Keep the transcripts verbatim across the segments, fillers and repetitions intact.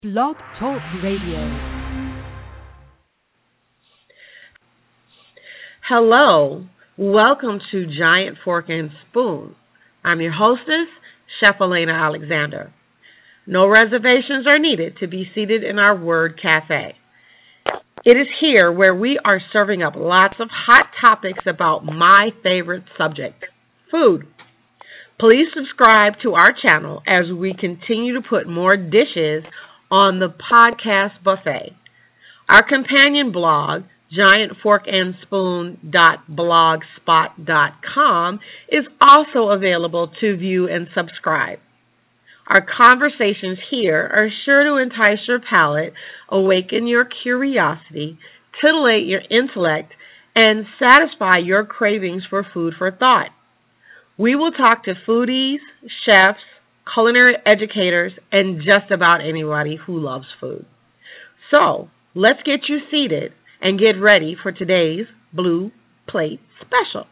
Blog Talk Radio. Hello, welcome to Giant Fork and Spoon. I'm your hostess, Chef Elena Alexander. No reservations are needed to be seated in our Word Cafe. It is here where we are serving up lots of hot topics about my favorite subject, food. Please subscribe to our channel as we continue to put more dishes on the podcast buffet. Our companion blog, giant fork and spoon dot blogspot dot com, is also available to view and subscribe. Our conversations here are sure to entice your palate, awaken your curiosity, titillate your intellect, and satisfy your cravings for food for thought. We will talk to foodies, chefs, culinary educators, and just about anybody who loves food. So, let's get you seated and get ready for today's Blue Plate Special.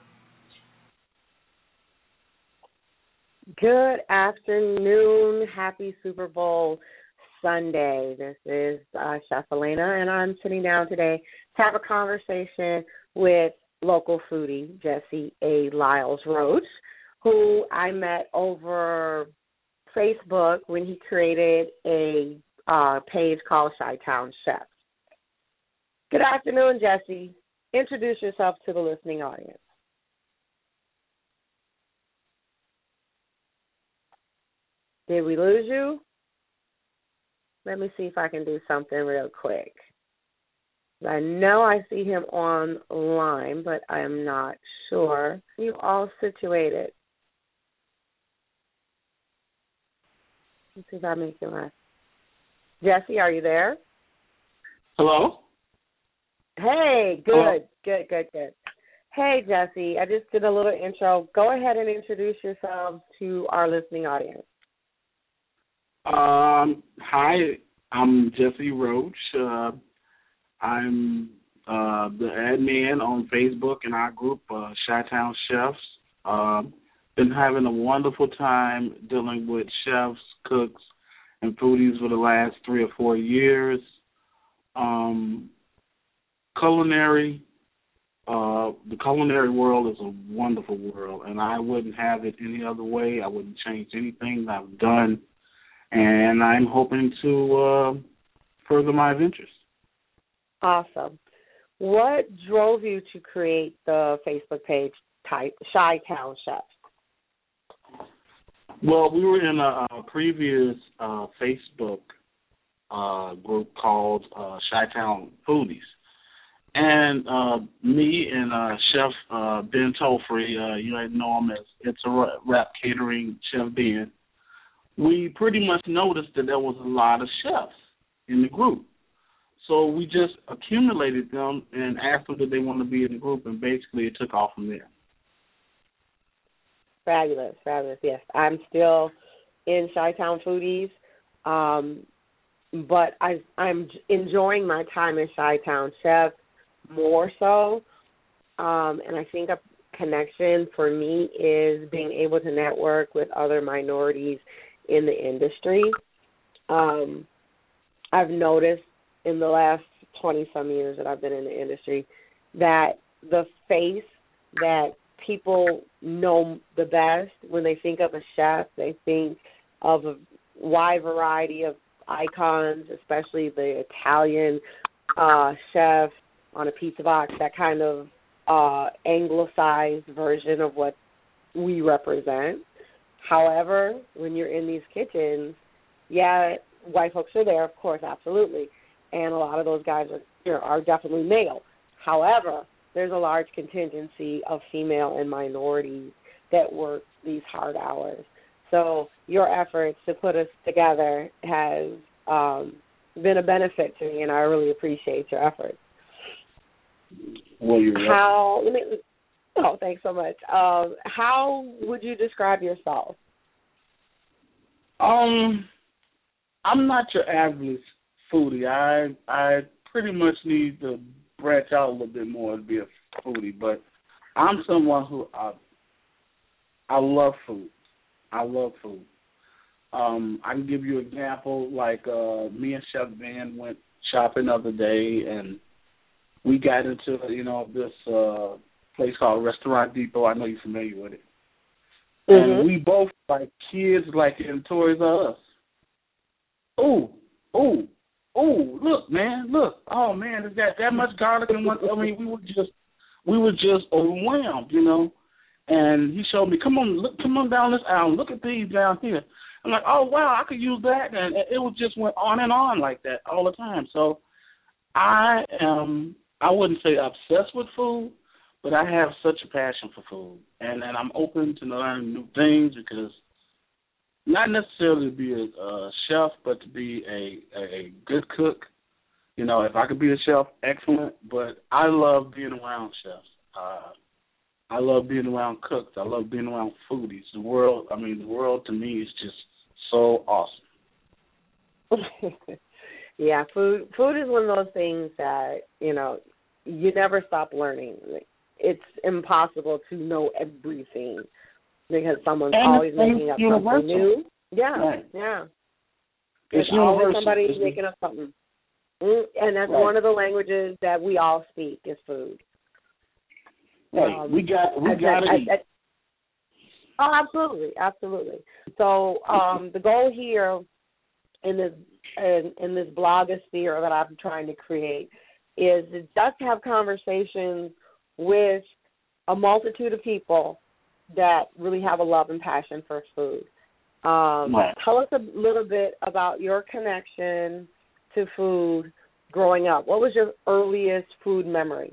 Good afternoon. Happy Super Bowl Sunday. This is uh, Chef Elena, and I'm sitting down today to have a conversation with local foodie Jesse A. Lyles Roach, who I met over Facebook when he created a uh, page called Chi-Town Chefs. Good afternoon, Jesse. Introduce yourself to the listening audience. Did we lose you? Let me see if I can do something real quick. I know I see him online, but I am not sure. You all situated. Let's see if I make you laugh. Jesse, are you there? Hello? Hey, good, Hello? good, good, good. Hey, Jesse, I just did a little intro. Go ahead and introduce yourselves to our listening audience. Um, hi, I'm Jesse Roach. Uh, I'm uh, the admin on Facebook in our group, uh, Chi-Town Chefs. Uh, been having a wonderful time dealing with chefs, cooks, and foodies for the last three or four years. Um, culinary, uh, the culinary world is a wonderful world, and I wouldn't have it any other way. I wouldn't change anything that I've done. And I'm hoping to uh, further my ventures. Awesome. What drove you to create the Facebook page type Chi-Town Chefs? Well, we were in a, a previous uh, Facebook uh, group called uh, Chi-Town Foodies. And uh, me and uh, Chef uh, Ben Tolfrey, uh, you might know him as It's a Rap Catering Chef Ben, we pretty much noticed that there was a lot of chefs in the group. So we just accumulated them and asked them that they want to be in the group, and basically it took off from there. Fabulous, fabulous, yes. I'm still in Chi-Town Foodies, um, but I, I'm enjoying my time in Chi-Town Chef more so, um, and I think a connection for me is being able to network with other minorities in the industry. Um, I've noticed in the last twenty-some years that I've been in the industry that the face that people know the best when they think of a chef, they think of a wide variety of icons, especially the Italian uh, chef on a pizza box, that kind of uh, anglicized version of what we represent. However, when you're in these kitchens, yeah, white folks are there, of course, absolutely, and a lot of those guys are, you know, are definitely male. However, there's a large contingency of female and minorities that work these hard hours. So your efforts to put us together has um, been a benefit to me, and I really appreciate your efforts. Well, you're How? Let me, Oh, thanks so much. Um, how would you describe yourself? Um, I'm not your average foodie. I I pretty much need to branch out a little bit more to be a foodie, but I'm someone who I, I love food. I love food. Um, I can give you an example, like uh, me and Chef Van went shopping the other day, and we got into, you know, this uh, place called Restaurant Depot. I know you're familiar with it. Mm-hmm. And we both, like kids, like in Toys R Us. Ooh, ooh, ooh, look, man, look. Oh, man, it's got that much garlic in one. I mean, we were just, we were just overwhelmed, you know. And he showed me, come on, look, come on down this aisle. Look at these down here. I'm like, oh, wow, I could use that. And it was just went on and on like that all the time. So I am, I wouldn't say obsessed with food, but I have such a passion for food. And, and I'm open to learning new things because not necessarily to be a, a chef, but to be a, a, a good cook. You know, if I could be a chef, excellent. But I love being around chefs. Uh, I love being around cooks. I love being around foodies. The world, I mean, the world to me is just so awesome. Yeah, food food is one of those things that, you know, you never stop learning. It's impossible to know everything because someone's and always making up universal. something new. Yeah, right. yeah. There's There's always universal. somebody It's making up something. Mm, and that's right. one of the languages that we all speak is food. Right. Um, we got we I, got to I, eat. I, oh, absolutely, absolutely. So um, the goal here in this in, in this blogosphere that I'm trying to create is to just have conversations with a multitude of people that really have a love and passion for food. Um, right. Tell us a little bit about your connection to food growing up. What was your earliest food memory?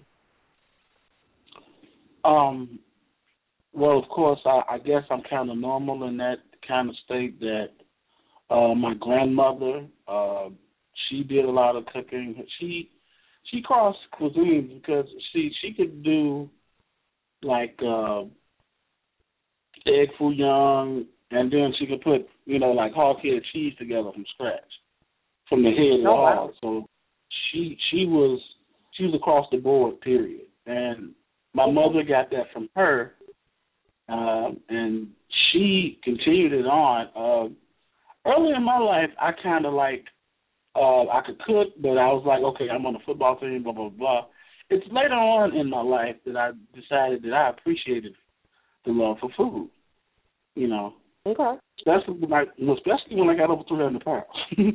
Um, well, of course, I, I guess I'm kind of normal in that kind of state that uh, my grandmother, uh, she did a lot of cooking. She she crossed cuisines because she she could do like uh, egg foo young, and then she could put you know like hog-headed cheese together from scratch, from the head and Oh, all. wow. So she she was she was across the board, period, and my mother got that from her, uh, and she continued it on. Uh, early in my life, I kind of like, uh, I could cook, but I was like, okay, I'm on the football team, blah, blah, blah. It's later on in my life that I decided that I appreciated the love for food, you know. Okay. Especially when I, especially when I got over three hundred pounds.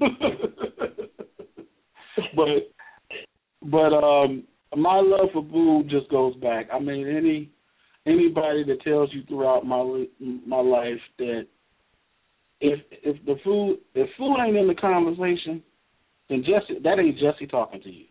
but, but, um, my love for food just goes back. I mean, any anybody that tells you throughout my my life that if if the food if food ain't in the conversation, then Jesse that ain't Jesse talking to you.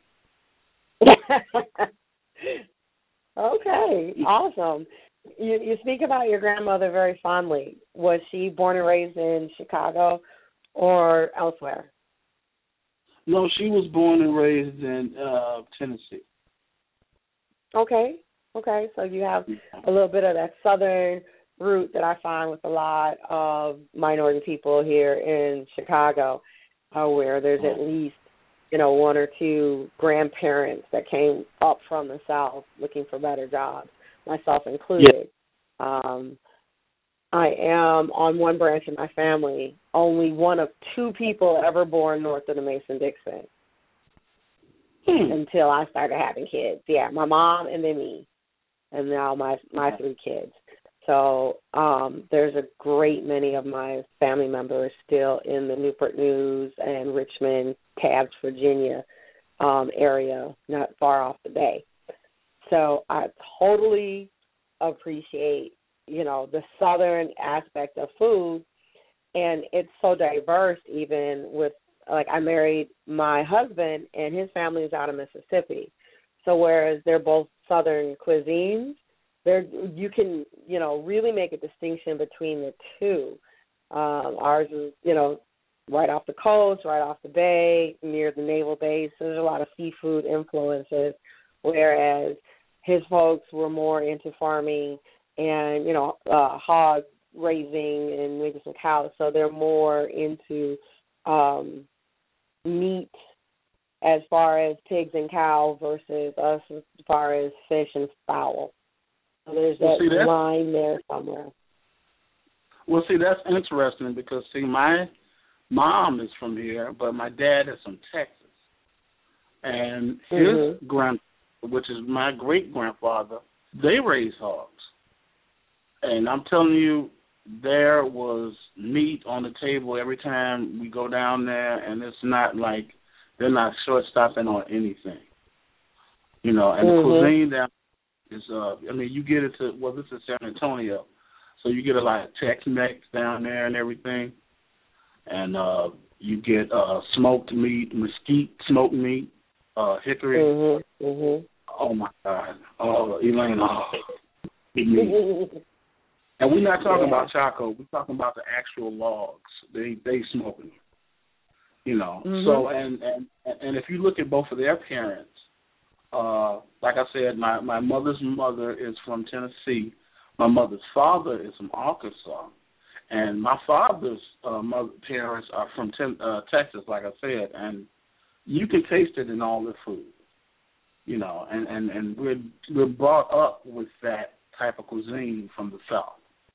Okay, awesome. You you speak about your grandmother very fondly. Was she born and raised in Chicago or elsewhere? No, she was born and raised in uh, Tennessee. Okay, okay. So you have a little bit of that southern root that I find with a lot of minority people here in Chicago, uh, where there's at least, you know, one or two grandparents that came up from the South looking for better jobs, myself included. Yeah. Um, I am on one branch of my family, only one of two people ever born north of the Mason-Dixon. Hmm. Until I started having kids. Yeah, my mom and then me, and now my my three kids. So um, there's a great many of my family members still in the Newport News and Richmond, Tabbs, Virginia um, area, not far off the bay. So I totally appreciate, you know, the southern aspect of food, and it's so diverse even with, like, I married my husband, and his family is out of Mississippi. So whereas they're both southern cuisines, there you can, you know, really make a distinction between the two. Um, ours is, you know, right off the coast, right off the bay, near the naval base. So there's a lot of seafood influences, whereas his folks were more into farming and, you know, uh, hog raising and maybe some cows. So they're more into um, meat as far as pigs and cows versus us as far as fish and fowl. So there's well, that see, line there somewhere. Well, see, that's interesting because, see, my mom is from here, but my dad is from Texas. And his mm-hmm. grand, which is my great-grandfather, they raise hogs. And I'm telling you, there was meat on the table every time we go down there, and it's not like they're not short-stopping on anything. You know, and mm-hmm. the cuisine down is, uh, I mean, you get it to, well, this is San Antonio, so you get a lot of Tex-Mex down there and everything. And uh, you get uh, smoked meat, mesquite smoked meat, uh, hickory. Mm-hmm. Mm-hmm. Oh, my God. Oh, Elaine, oh, big meat. And we're not talking yeah. about charcoal. We're talking about the actual logs. They they smoke them. You know. Mm-hmm. So and, and and if you look at both of their parents, uh, like I said, my, my mother's mother is from Tennessee. My mother's father is from Arkansas. And my father's uh, mother parents are from ten, uh, Texas, like I said. And you can taste it in all their food. You know, and, and, and we're we're brought up with that type of cuisine from the South.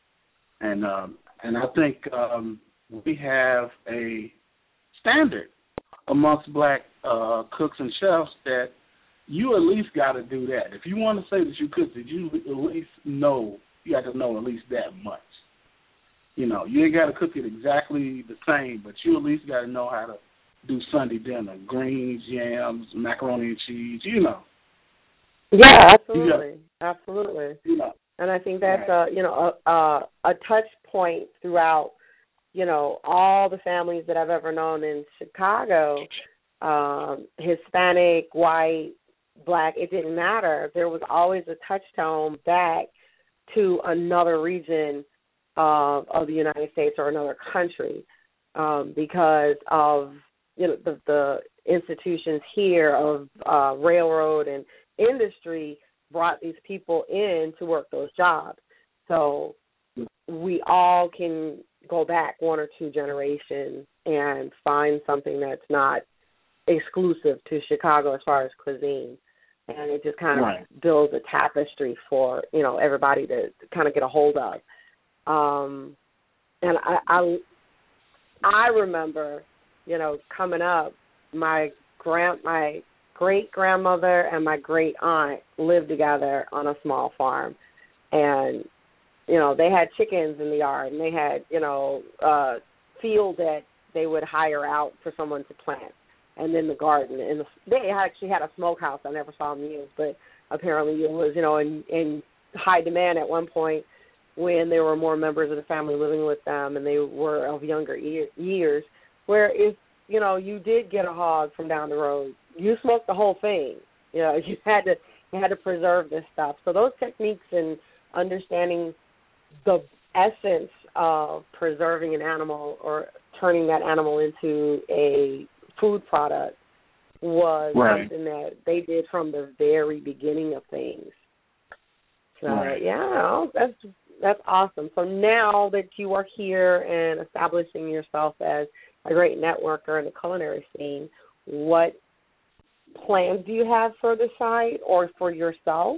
And um, and I think um, we have a standard amongst black uh, cooks and chefs that you at least got to do that. If you want to say that you cook it, you at least know, you got to know at least that much. You know, you ain't got to cook it exactly the same, but you at least got to know how to do Sunday dinner, greens, yams, macaroni and cheese, you know. Yeah, absolutely, got, absolutely. You know. And I think that's a you know a, a a touch point throughout you know all the families that I've ever known in Chicago, um, Hispanic, white, black. It didn't matter. There was always a touchstone back to another region uh, of the United States or another country um, because of you know the, the institutions here of uh, railroad and industry brought these people in to work those jobs. So we all can go back one or two generations and find something that's not exclusive to Chicago as far as cuisine. And it just kind of right. builds a tapestry for, you know, everybody to, to kind of get a hold of. Um, and I, I, I remember, you know, coming up, my grand, my great-grandmother and my great-aunt lived together on a small farm. And, you know, they had chickens in the yard, and they had, you know, a field that they would hire out for someone to plant, and then the garden. And the, they actually had a smokehouse I never saw them use, but apparently it was, you know, in, in high demand at one point when there were more members of the family living with them and they were of younger year, years, where if, you know, you did get a hog from down the road, you smoked the whole thing. You know, you had to you had to preserve this stuff. So those techniques and understanding the essence of preserving an animal or turning that animal into a food product was right. something that they did from the very beginning of things. So right. yeah, that's that's awesome. So now that you are here and establishing yourself as a great networker in the culinary scene, what plans do you have for the site or for yourself?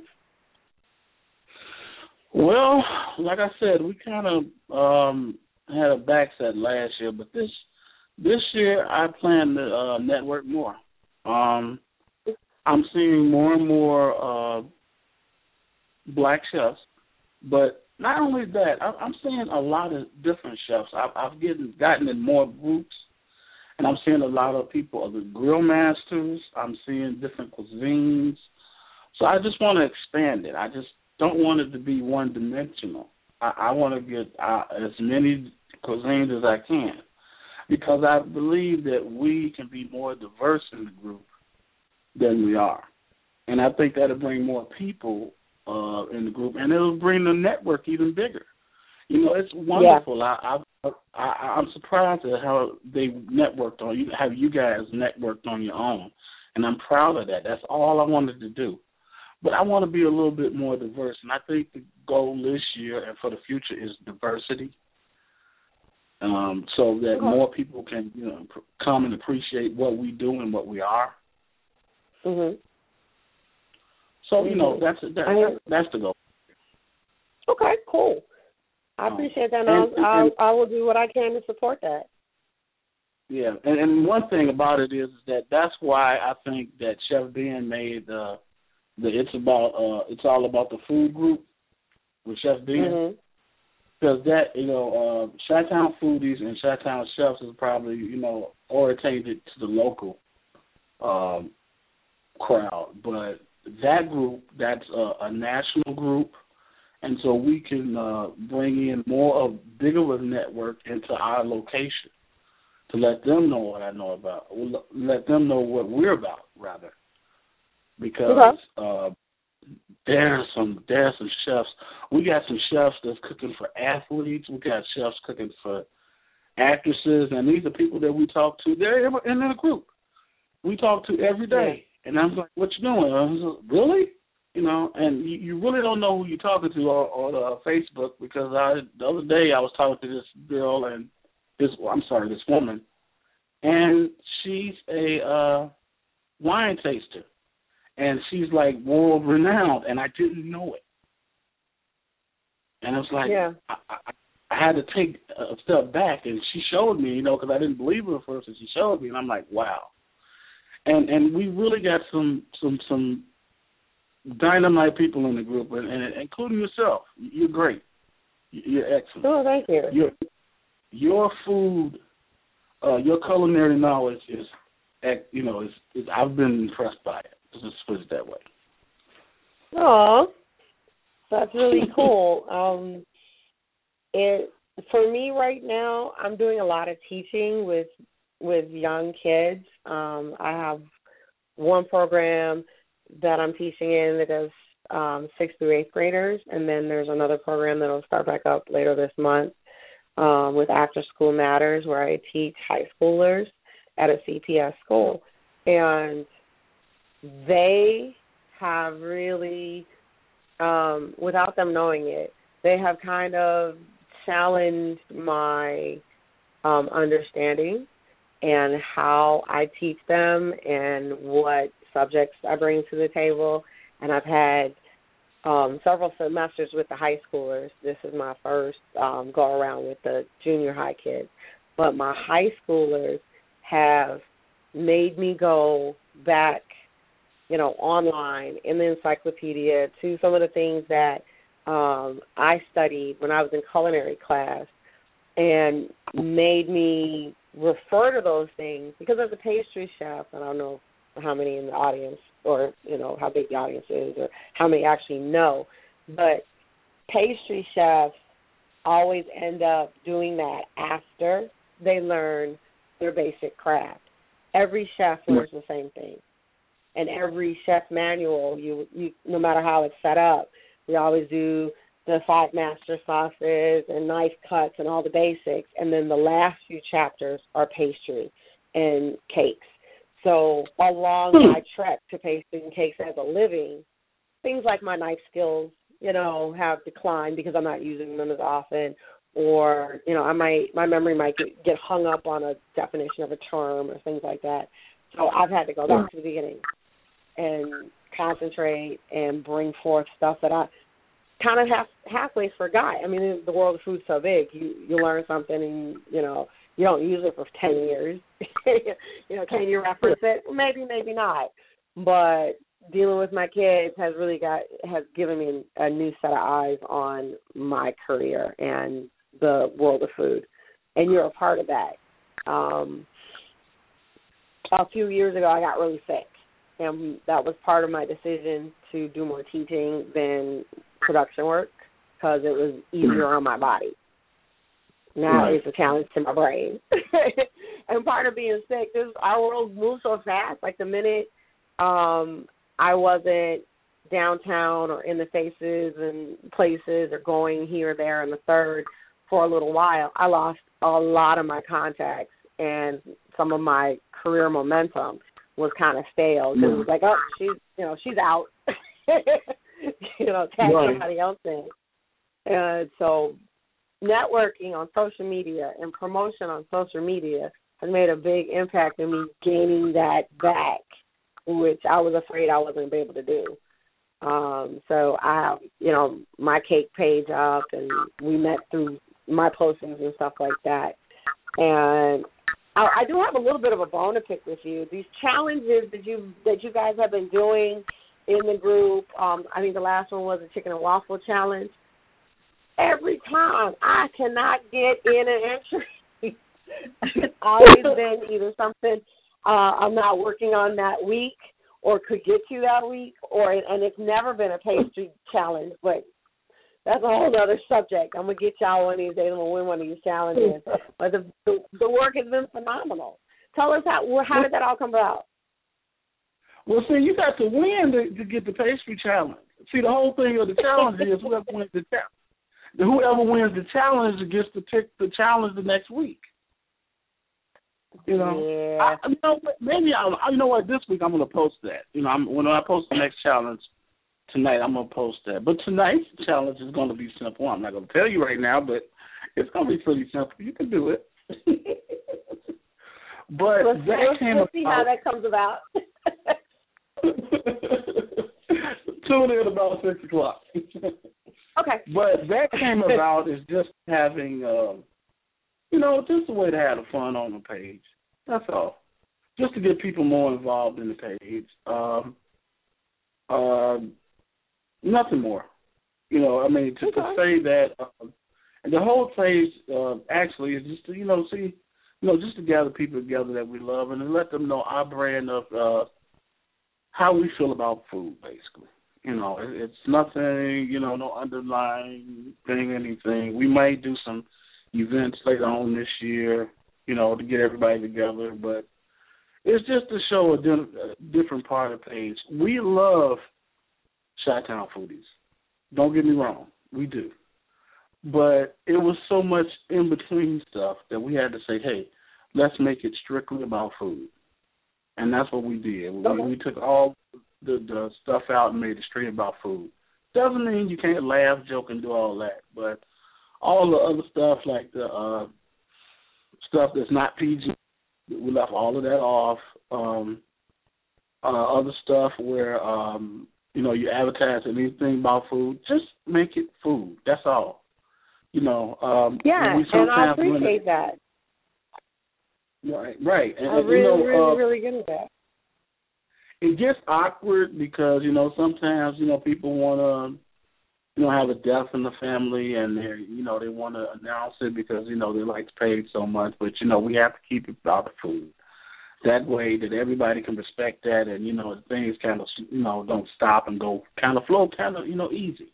Well, like I said, we kind of um, had a backset last year, but this this year I plan to uh, network more. Um, I'm seeing more and more uh, black chefs, but not only that, I, I'm seeing a lot of different chefs. I've, I've getting, gotten in more groups. And I'm seeing a lot of people, other grill masters. I'm seeing different cuisines. So I just want to expand it. I just don't want it to be one-dimensional. I, I want to get uh, as many cuisines as I can because I believe that we can be more diverse in the group than we are. And I think that'll bring more people uh, in the group, and it'll bring the network even bigger. You know, it's wonderful. Yeah. I, I, I, I'm surprised at how they networked on you, how you guys networked on your own, and I'm proud of that. That's all I wanted to do. But I want to be a little bit more diverse, and I think the goal this year and for the future is diversity, um, so that okay. more people can, you know, come and appreciate what we do and what we are. Mhm. So you know, that's that, I, that's the goal. Okay, cool. I Um, appreciate that, and, and, I'll, I'll, and I will do what I can to support that. yeah, and, and one thing about it is that that's why I think that Chef Ben made the the it's about uh it's all about the food group with Chef Ben. Mm-hmm. Because that, you know, uh, Chi-Town Foodies and Chi-Town Chefs is probably, you know, orientated to the local um, crowd. But that group, that's a, a national group, and so we can uh, bring in more of bigger of a network into our location to let them know what I know about, let them know what we're about, rather. Because okay. uh, There's some there's some chefs. We got some chefs that's cooking for athletes. We got chefs cooking for actresses, and these are people that we talk to. They're in a group we talk to every day. And I'm like, "What you doing?" I was like, "Really?" You know, and you, you really don't know who you're talking to on, on uh, Facebook because I the other day I was talking to this girl and this I'm sorry this woman, and she's a uh, wine taster. And she's like world renowned, and I didn't know it. And I was like, yeah. I, I, I had to take a step back, and she showed me, you know, because I didn't believe her at first, and she showed me, and I'm like, wow. And and we really got some some some dynamite people in the group, and, and including yourself. You're great. You're excellent. Oh, thank you. Your your food, uh, your culinary knowledge is, you know, is, is I've been impressed by it. Just put it that way. Oh, that's really cool. Um, it for me right now, I'm doing a lot of teaching with with young kids. Um, I have one program that I'm teaching in that does um, sixth through eighth graders, and then there's another program that will start back up later this month um, with After School Matters, where I teach high schoolers at a C P S school, and they have really, um, without them knowing it, they have kind of challenged my um, understanding and how I teach them and what subjects I bring to the table. And I've had um, several semesters with the high schoolers. This is my first um, go-around with the junior high kids. But my high schoolers have made me go back, you know, online in the encyclopedia to some of the things that um, I studied when I was in culinary class and made me refer to those things because as a pastry chef, and I don't know how many in the audience or, you know, how big the audience is or how many actually know, but pastry chefs always end up doing that after they learn their basic craft. Every chef learns the same thing. And every chef manual, you, you no matter how it's set up, we always do the five master sauces and knife cuts and all the basics. And then the last few chapters are pastry and cakes. So along my trek to pastry and cakes as a living, things like my knife skills, you know, have declined because I'm not using them as often. Or, you know, I might my memory might get, get hung up on a definition of a term or things like that. So I've had to go back to the beginning and concentrate and bring forth stuff that I kind of half, halfway forgot. I mean, the world of food's so big. You you learn something and, you know, you don't use it for ten years. You know, can you reference it? Maybe, maybe not. But dealing with my kids has really got, has given me a new set of eyes on my career and the world of food. And you're a part of that. Um, a few years ago, I got really sick. And that was part of my decision to do more teaching than production work because it was easier on my body. Now right. It's a challenge to my brain. And part of being sick, this our world moves so fast. Like the minute um, I wasn't downtown or in the faces and places or going here, there, and the third for a little while, I lost a lot of my contacts and some of my career momentum was kind of stale. Because it was like, oh, she's, you know, she's out. you know, tag right. somebody else in. And so networking on social media and promotion on social media has made a big impact in me gaining that back, which I was afraid I wasn't going to be able to do. Um, so I have, you know, my cake page up, and we met through my postings and stuff like that. And I, I do have a little bit of a bone to pick with you. These challenges that you that you guys have been doing in the group. Um, I think the last one was a chicken and waffle challenge. Every time I cannot get in an entry. It's always been either something uh, I'm not working on that week, or could get to that week, or and it's never been a pastry challenge, but that's a whole other subject. I'm going to get y'all one of these days. I'm going to win one of these challenges. But the, the the work has been phenomenal. Tell us how how did that all come about? Well, see, you got to win to, to get the pastry challenge. See, the whole thing of the challenge is whoever wins the challenge. Whoever wins the challenge gets to pick the challenge the next week. You know, yeah. I, you know, maybe I, you know what? This week I'm going to post that. You know, I'm, when I post the next challenge tonight, I'm going to post that. But tonight's challenge is going to be simple. I'm not going to tell you right now, but it's going to be pretty simple. You can do it. But let's, that let's, came let's see about. how that comes about. Tune in about six o'clock. Okay. But that came about is just having, uh, you know, just a way to have fun on the page. That's all. Just to get people more involved in the page. Um, uh, nothing more. You know, I mean, to, okay. to say that, uh, and the whole page uh, actually is just to, you know, see, you know, just to gather people together that we love and to let them know our brand of uh, how we feel about food, basically. You know, it, it's nothing, you know, no underlying thing, anything. We might do some events later on this year, you know, to get everybody together, but it's just to show a, di- a different part of the page. We love Chi-Town Foodies. Don't get me wrong, we do. But it was so much in between stuff that we had to say, hey, let's make it strictly about food. And that's what we did. Okay. We, we took all the, the stuff out and made it straight about food. Doesn't mean you can't laugh, joke, and do all that, but all the other stuff like the uh, stuff that's not P G, we left all of that off. Um, uh, other stuff where, um, you know, you advertise anything about food, just make it food. That's all. You know. Um, yeah, and, we and I sometimes appreciate that. Right, right. And, I'm and, really, you know, really, uh, really good at that. It gets awkward because, you know, sometimes, you know, people want to, you know, have a death in the family and they, you know, they want to announce it because, you know, they like the page so much. But, you know, we have to keep it about the food. That way that everybody can respect that and, you know, things kind of, you know, don't stop and go kind of flow kind of, you know, easy.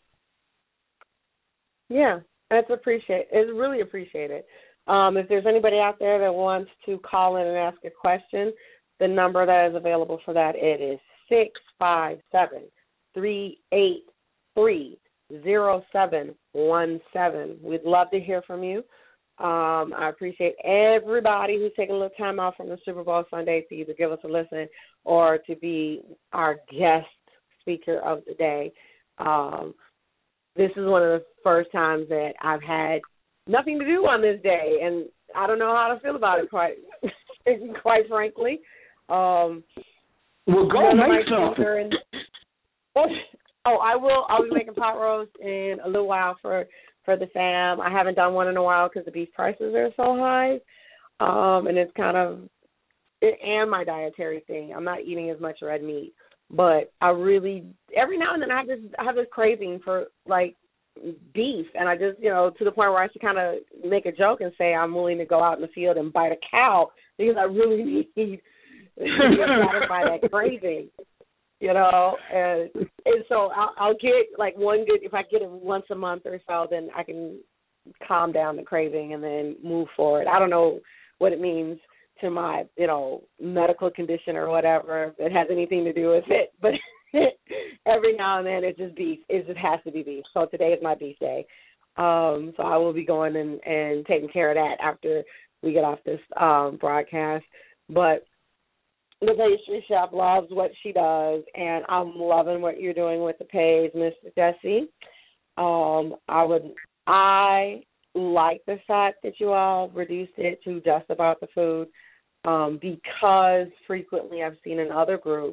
Yeah, that's appreciate. It's really appreciated. Um, if there's anybody out there that wants to call in and ask a question, the number that is available for that, it is six five seven, three eight three, zero seven one seven. We'd love to hear from you. Um, I appreciate everybody who's taking a little time out from the Super Bowl Sunday to either give us a listen or to be our guest speaker of the day. Um, this is one of the first times that I've had nothing to do on this day, and I don't know how to feel about it, quite quite frankly. Um, well, go make something. And, oh, I will. I'll be making pot roast in a little while for, for the fam. I haven't done one in a while because the beef prices are so high, um, and it's kind of it, and my dietary thing. I'm not eating as much red meat, but I really every now and then I have this I have this craving for like beef, and I just, you know, to the point where I should kind of make a joke and say I'm willing to go out in the field and bite a cow because I really need to satisfy that craving, you know. And and so I'll, I'll get like one good, if I get it once a month or so, then I can calm down the craving and then move forward. I don't know what it means to my, you know, medical condition or whatever if it has anything to do with it, but every now and then it's just beef. It just has to be beef. So today is my beef day. Um, so I will be going and, and taking care of that after we get off this um, broadcast. But the pastry chef loves what she does, and I'm loving what you're doing with the page, Mister Jesse. Um, I would, I like the fact that you all reduced it to just about the food um, because frequently I've seen in other groups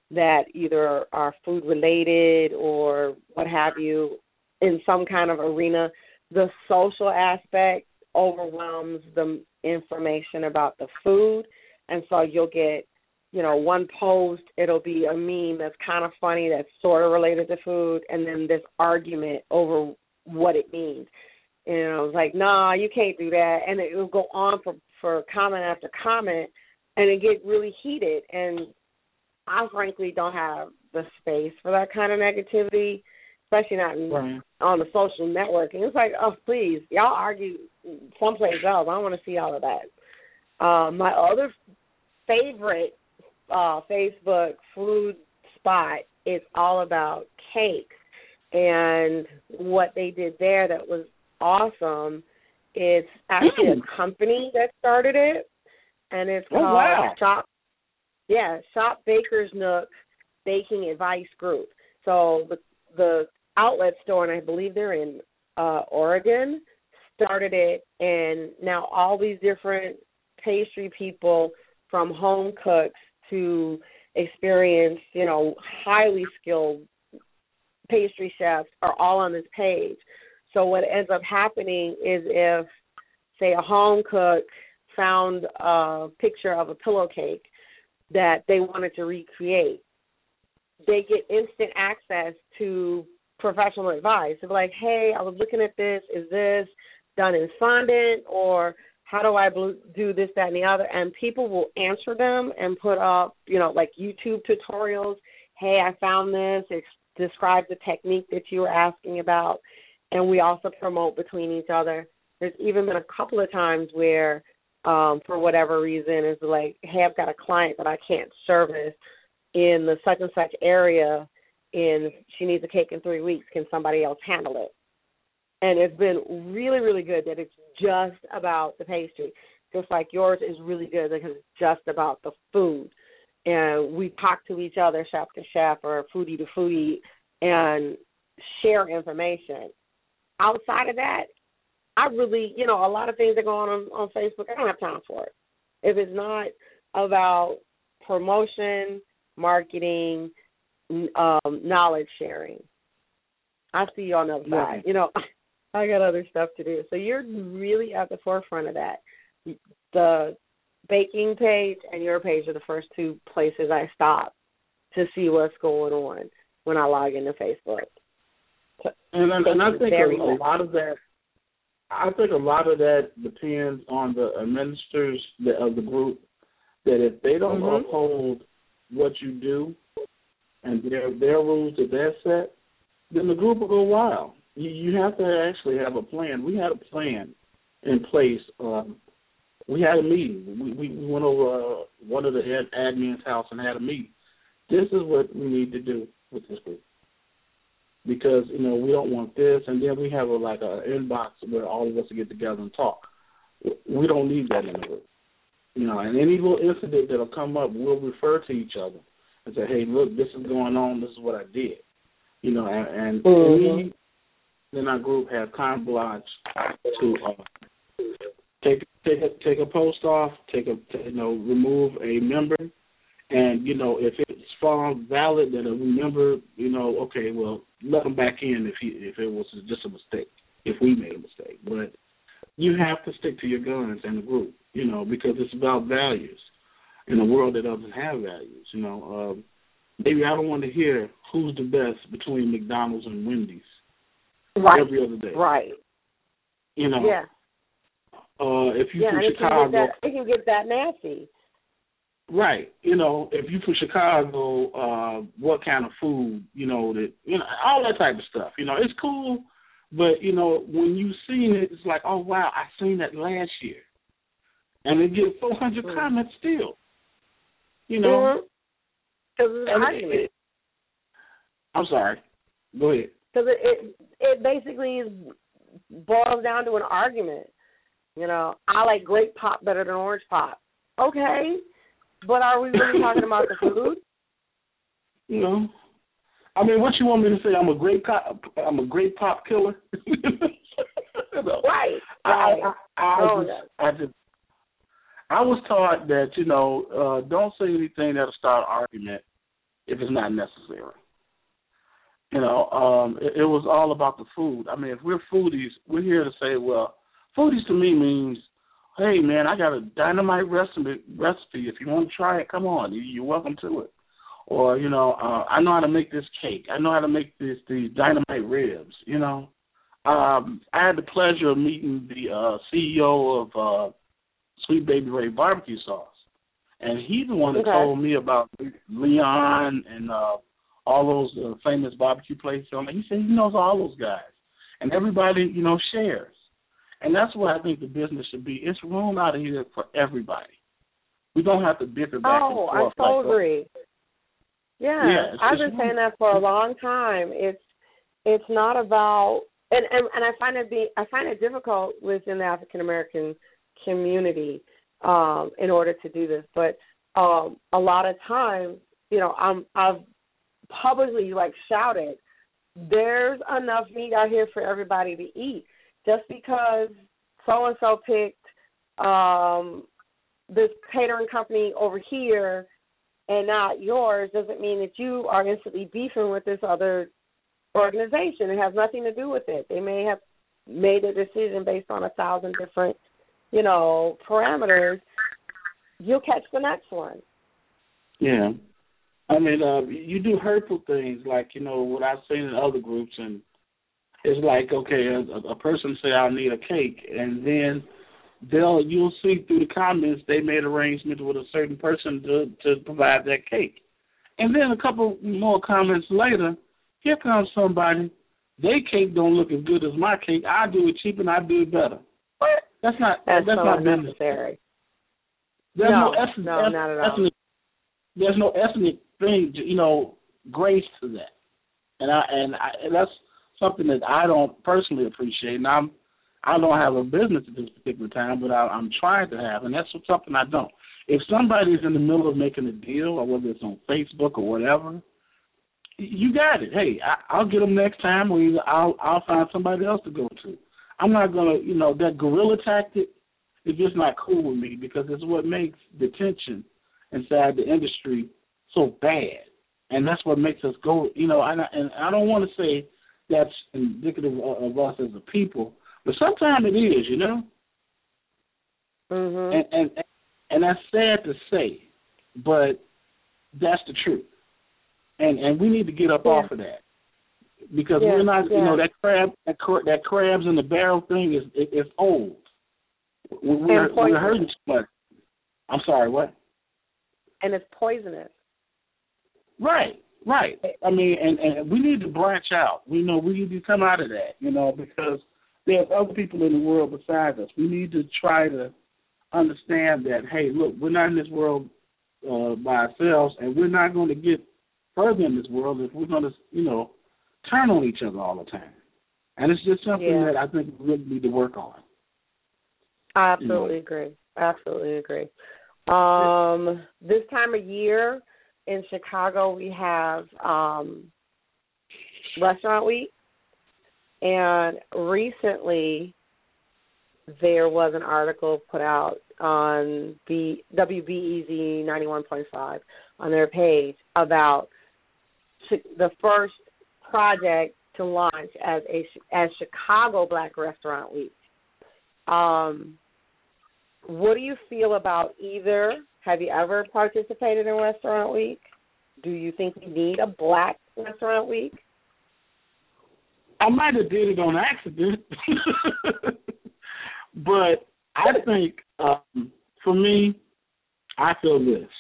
that either are food related or what have you in some kind of arena. The social aspect overwhelms the information about the food, and so you'll get, you know, one post, it'll be a meme that's kind of funny that's sort of related to food, and then this argument over what it means. You know, it's like, nah, you can't do that, and it will go on for, for comment after comment, and it get really heated, and I frankly don't have the space for that kind of negativity, especially not in, right. on the social networking. It's like, oh, please, y'all argue someplace else. I don't want to see all of that. Uh, my other favorite uh, Facebook food spot is all about cakes, and what they did there that was awesome. It's actually mm. a company that started it, and it's oh, called wow. Shop. Yeah, Shop Baker's Nook Baking Advice Group. So the the outlet store, and I believe they're in uh, Oregon, started it, and now all these different pastry people, from home cooks to experienced, you know, highly skilled pastry chefs, are all on this page. So what ends up happening is if, say, a home cook found a picture of a pillow cake that they wanted to recreate, they get instant access to professional advice. They're like, hey, I was looking at this. Is this done in fondant, or how do I do this, that, and the other? And people will answer them and put up, you know, like YouTube tutorials. Hey, I found this. It describes the technique that you were asking about. And we also promote between each other. There's even been a couple of times where, um, for whatever reason, it's like, hey, I've got a client that I can't service in the such and such area, and she needs a cake in three weeks. Can somebody else handle it? And it's been really, really good that it's just about the pastry, just like yours is really good because it's just about the food. And we talk to each other, chef to chef or foodie to foodie, and share information. Outside of that, I really, you know, a lot of things that go on, on on Facebook, I don't have time for it. If it's not about promotion, marketing, um, knowledge sharing, I see you on the other yeah. side. You know, I got other stuff to do. So you're really at the forefront of that. The baking page and your page are the first two places I stop to see what's going on when I log into Facebook. And, and, and I think a, a lot of that, I think a lot of that depends on the administrators of the group, that if they don't mm-hmm. uphold what you do and their their rules that they're set, then the group will go wild. You, you have to actually have a plan. We had a plan in place. Um, we had a meeting. We, we went over uh, one of the ad, admin's house and had a meeting. This is what we need to do with this group. Because, you know, we don't want this, and then we have a, like an inbox where all of us get together and talk. We don't need that in the group. You know, and any little incident that will come up, we'll refer to each other and say, hey, look, this is going on, this is what I did. You know, and, and mm-hmm. we in our group have carte blanche to uh, take take a, take a post off, take a, you know, remove a member. And, you know, if it's found valid that a member, you know, okay, well, let them back in if he if it was just a mistake, if we made a mistake. But you have to stick to your guns in the group, you know, because it's about values in a world that doesn't have values. You know, um, maybe I don't want to hear who's the best between McDonald's and Wendy's right. every other day. Right. You know. Yeah. Uh, if you yeah, from and Chicago, it can, that, it can get that nasty. Right. You know, if you're from Chicago, uh, what kind of food, you know, that, you know, all that type of stuff. You know, it's cool, but, you know, when you seen it, it's like, oh, wow, I seen that last year. And it gets four hundred mm-hmm. comments still. You know. Because mm-hmm. it's an argument. It, I'm sorry. Go ahead. Because it, it, it basically is, boils down to an argument. You know, I like grape pop better than orange pop. Okay. But are we really talking about the food? No. I mean, what you want me to say? I'm a great cop. I'm a great pop killer. no. Right. I, I, I, I, oh, just, I just, I was taught that, you know, uh, don't say anything that'll start an argument. if it's not necessary. You know, um, it, it was all about the food. I mean, if we're foodies, we're here to say, well, foodies to me means, hey, man, I got a dynamite recipe. recipe. If you want to try it, come on. You're welcome to it. Or, you know, uh, I know how to make this cake. I know how to make this these dynamite ribs, you know. Um, I had the pleasure of meeting the uh, C E O of uh, Sweet Baby Ray Barbecue Sauce. And he's the one that okay. told me about Leon and uh, all those uh, famous barbecue places. He said he knows all those guys. And everybody, you know, shares. And that's what I think the business should be. It's room out of here for everybody. We don't have to bicker back oh, and forth. I so like agree. Yeah, yeah I've been saying that for a long time. It's it's not about and, and, and I find it be I find it difficult within the African American community um, in order to do this. But um, a lot of times, you know, I'm I've publicly like shouted, there's enough meat out here for everybody to eat. Just because so-and-so picked um, this catering company over here and not yours doesn't mean that you are instantly beefing with this other organization. It has nothing to do with it. They may have made a decision based on a thousand different, you know, parameters. You'll catch the next one. Yeah. I mean, uh, you do hurtful things like, you know, what I've seen in other groups, and it's like, okay, a, a person say, I need a cake, and then they'll you'll see through the comments they made arrangements with a certain person to, to provide that cake. And then a couple more comments later, here comes somebody, their cake don't look as good as my cake. I do it cheap and I do it better. What? That's not that's, that's so not unnecessary. There's no, no, ethnic, no, ethnic, not at all. ethnic, there's no ethnic thing, to, you know, grace to that. And I and, I, and that's something that I don't personally appreciate. And I'm, I don't have a business at this particular time, but I, I'm trying to have, and that's something I don't. If somebody's in the middle of making a deal, or whether it's on Facebook or whatever, you got it. Hey, I, I'll get them next time, or either I'll, I'll find somebody else to go to. I'm not going to, you know, that guerrilla tactic is just not cool with me because it's what makes the tension inside the industry so bad. And that's what makes us go, you know, and I, and I don't want to say that's indicative of, of us as a people, but sometimes it is, you know. Mm-hmm. And, and and that's sad to say, but that's the truth. And and we need to get up yeah. off of that because yeah. we're not, yeah. you know, that crab that, cra- that crabs in the barrel thing is it, it's old. We're, we're hurting too much. I'm sorry, what? And it's poisonous. Right, right. I mean, and, and we need to branch out. We know we need to come out of that, you know, because there's other people in the world besides us. We need to try to understand that, hey, look, we're not in this world uh, by ourselves, and we're not going to get further in this world if we're going to, you know, turn on each other all the time. And it's just something yeah. that I think we really need to work on. I absolutely you know. agree. Absolutely agree. Um, this time of year in Chicago, we have um, Restaurant Week, and recently there was an article put out on B, W B E Z ninety-one point five on their page about the first project to launch as a as Chicago Black Restaurant Week. Um, what do you feel about either? Have you ever participated in Restaurant Week? Do you think we need a Black Restaurant Week? I might have did it on accident, but I think um, for me, I feel this.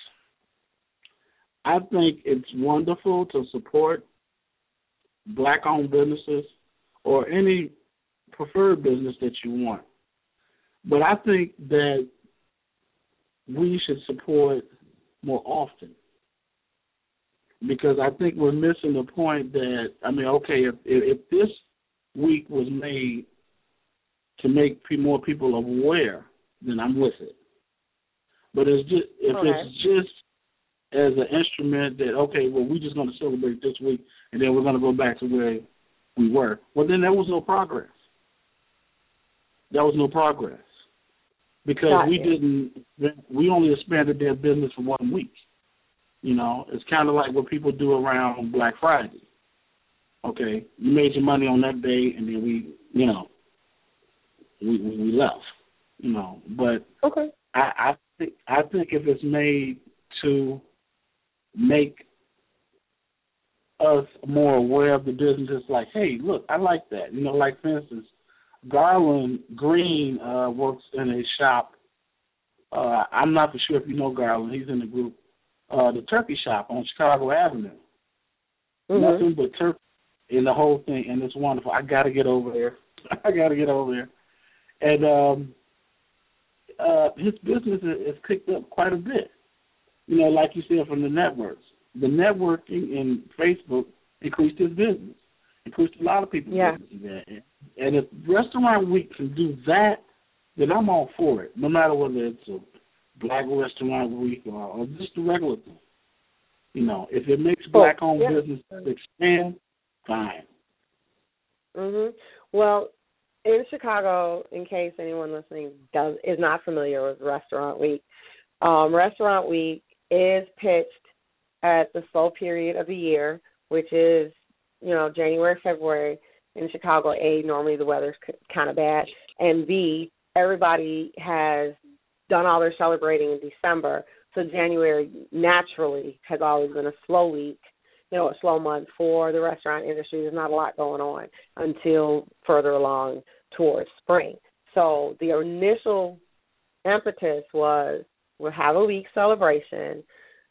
I think it's wonderful to support Black-owned businesses or any preferred business that you want. But I think that we should support more often because I think we're missing the point that, I mean, okay, if, if this week was made to make more people aware, then I'm with it. But it's just, if okay. it's just as an instrument that, okay, well, we're just going to celebrate this week and then we're going to go back to where we were, well, then there was no progress. There was no progress. Because Got we you. didn't, we only expanded their business for one week. You know, it's kind of like what people do around Black Friday. Okay, you made your money on that day, and then we, you know, we we, we left. You know, but okay, I I think I think if it's made to make us more aware of the business, it's like, hey, look, I like that. You know, like for instance, Garland Green uh, works in a shop. Uh, I'm not for sure if you know Garland. He's in the group, uh, the Turkey Shop on Chicago Avenue. Mm-hmm. Nothing but turkey in the whole thing, and it's wonderful. I got to get over there. I got to get over there. And um, uh, his business has picked up quite a bit. You know, like you said, from the networks. The networking in Facebook increased his business, increased a lot of people's yeah. business. And if Restaurant Week can do that, then I'm all for it, no matter whether it's a Black Restaurant Week or, or just a regular thing. You know, if it makes oh, Black-owned yeah. business expand, fine. Mhm. Well, in Chicago, in case anyone listening does is not familiar with Restaurant Week, um, Restaurant Week is pitched at the slow period of the year, which is, you know, January, February. In Chicago, A, normally the weather's kind of bad, and B, everybody has done all their celebrating in December, so January naturally has always been a slow week, you know, a slow month for the restaurant industry. There's not a lot going on until further along towards spring. So the initial impetus was we'll have a week celebration,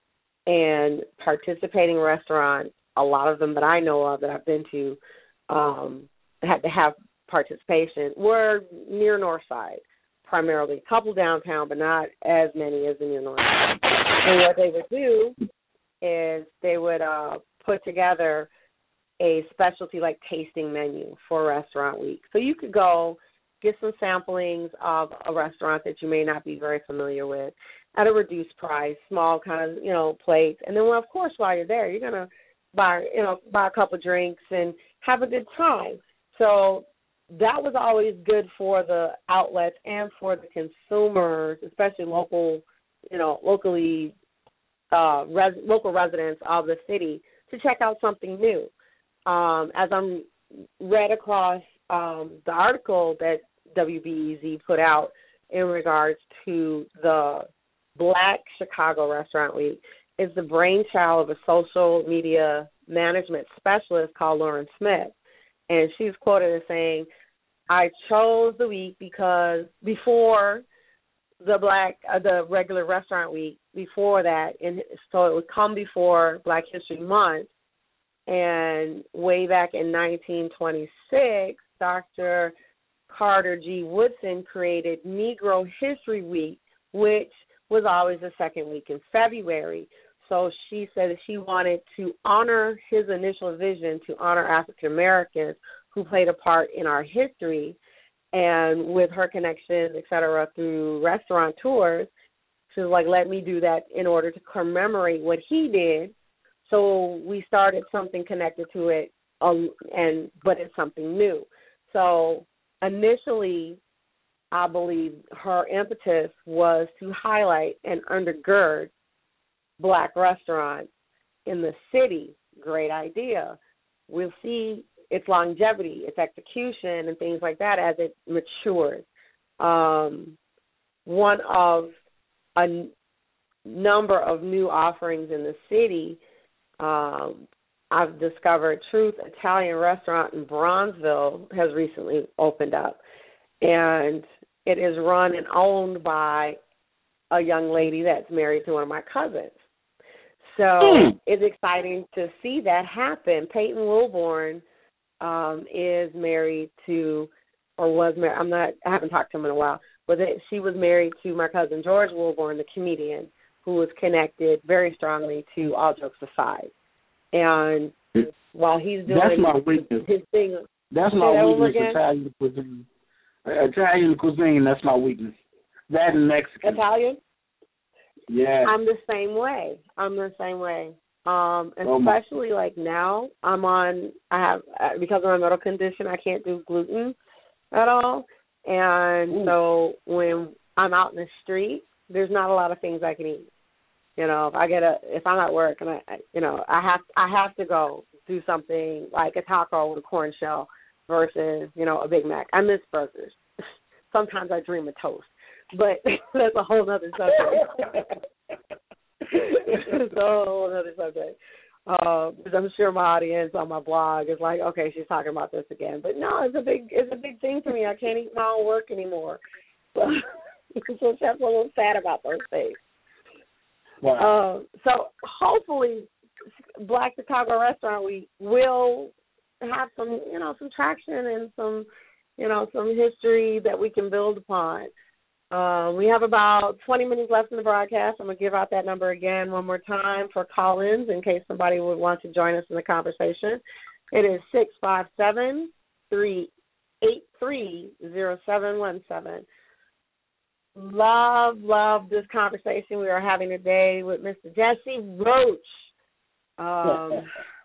and participating restaurants, a lot of them that I know of that I've been to, um, had to have participation, were near North Side, primarily. A couple downtown, but not as many as the near North Side. And what they would do is they would uh, put together a specialty like tasting menu for Restaurant Week. So you could go get some samplings of a restaurant that you may not be very familiar with at a reduced price, small kind of, you know, plates. And then, well, of course, while you're there, you're going to buy, you know, buy a couple drinks and have a good time. So that was always good for the outlets and for the consumers, especially local, you know, locally, uh, res- local residents of the city to check out something new. Um, as I'm read across um, the article that W B E Z put out in regards to the Black Chicago Restaurant Week, is the brainchild of a social media management specialist called Lauren Smith. And she's quoted as saying, I chose the week because before the Black, uh, the regular Restaurant Week, before that, and so it would come before Black History Month. And way back in nineteen twenty-six, Doctor Carter G. Woodson created Negro History Week, which was always the second week in February. So she said that she wanted to honor his initial vision to honor African Americans who played a part in our history. And with her connections, et cetera, through restaurateurs, she was like, let me do that in order to commemorate what he did. So we started something connected to it, um, and but it's something new. So initially, I believe her impetus was to highlight and undergird Black restaurants in the city. Great idea. We'll see its longevity, its execution, and things like that as it matures. Um, one of a n- number of new offerings in the city, um, I've discovered Truth Italian Restaurant in Bronzeville has recently opened up. And it is run and owned by a young lady that's married to one of my cousins. So mm. it's exciting to see that happen. Peyton Wilborn um, is married to, or was married, I'm not, I haven't talked to him in a while, but it, she was married to my cousin George Wilborn, the comedian, who was connected very strongly to All Jokes Aside. And while he's doing That's my weakness. his thing. That's my weakness, Italian cuisine. Italian cuisine, that's my weakness. That and Mexican. Italian? Yeah. I'm the same way. I'm the same way. Um, especially oh like now, I'm on, I have, because of my medical condition, I can't do gluten at all. And Ooh. So when I'm out in the street, there's not a lot of things I can eat. You know, if I get a, if I'm at work and I, I- you know, I have, I have to go do something like a taco with a corn shell versus, you know, a Big Mac. I miss burgers. Sometimes I dream of toast, but that's a whole other subject. It's a whole other subject. Uh, because I'm sure my audience on my blog is like, okay, she's talking about this again. But no, it's a big, it's a big thing for me. I can't eat my own work anymore. So, so Chef's a little sad about those things. Wow. Uh, so hopefully, Black Chicago Restaurant Week will have some, you know, some traction and some, you know, some history that we can build upon. Uh, we have about twenty minutes left in the broadcast. I'm going to give out that number again one more time for call-ins in case somebody would want to join us in the conversation. It is six five seven, three eight three, zero seven one seven. Love, love this conversation we are having today with Mister Jesse Roach. Um,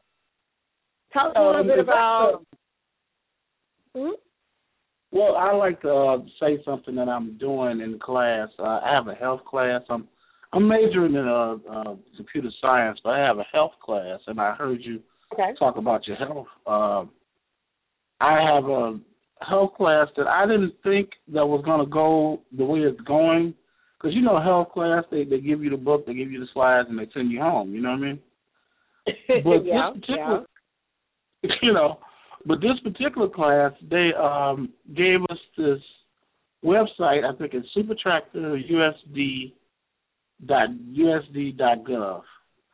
tell us a little Um, bit if I- about... Hmm? Well, I like to uh, say something that I'm doing in class. Uh, I have a health class. I'm I'm majoring in uh, uh, computer science, but I have a health class, and I heard you Okay. talk about your health. Uh, I have a health class that I didn't think that was going to go the way it's going, because, you know, health class, they, they give you the book, they give you the slides, and they send you home, you know what I mean? But yeah, this particular, yeah. you know, but this particular class, they um, gave us this website. I think it's supertractor U S D dot U S D dot gov,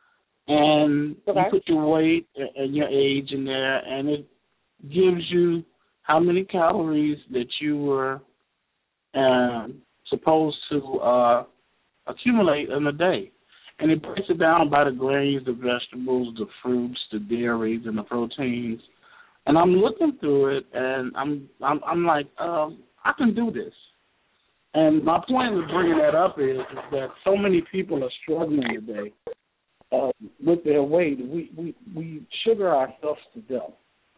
and Okay. you put your weight and your age in there, and it gives you how many calories that you were um, supposed to uh, accumulate in a day. And it breaks it down by the grains, the vegetables, the fruits, the dairies, and the proteins. And I'm looking through it, and I'm I'm, I'm like, um, I can do this. And my point with bringing that up is, is that so many people are struggling today uh, with their weight. We, we we sugar ourselves to death.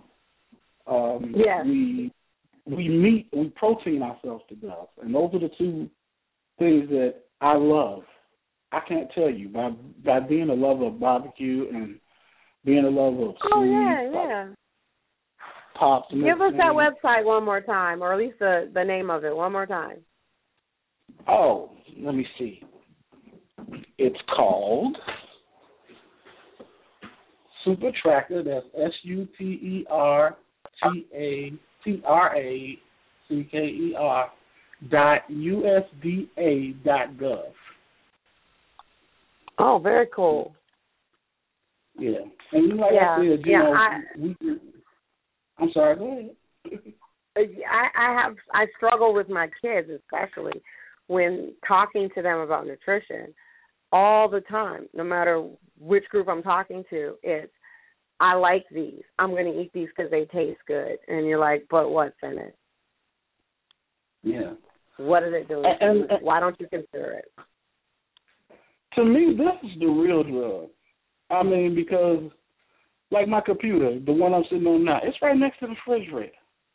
Um, Yes. We we meat we protein ourselves to death, and those are the two things that I love. I can't tell you by by being a lover of barbecue and being a lover of Oh, food, yeah, yeah. pops. And Give us that everything. website one more time, or at least the, the name of it one more time. Oh, let me see. It's called Super Tractor. That's S U T E R T A T R A C K E R dot U S D A dot gov. Oh, very cool. Yeah, and like Yeah, I said, you yeah, know, I- we. I'm sorry. Go ahead. I, I have I struggle with my kids, especially when talking to them about nutrition all the time. No matter which group I'm talking to, it's I like these. I'm going to eat these because they taste good. And you're like, but what's in it? Yeah. What is it doing? And, and, Why don't you consider it? To me, this is the real drug. I mean, because like my computer, the one I'm sitting on now, it's right next to the refrigerator.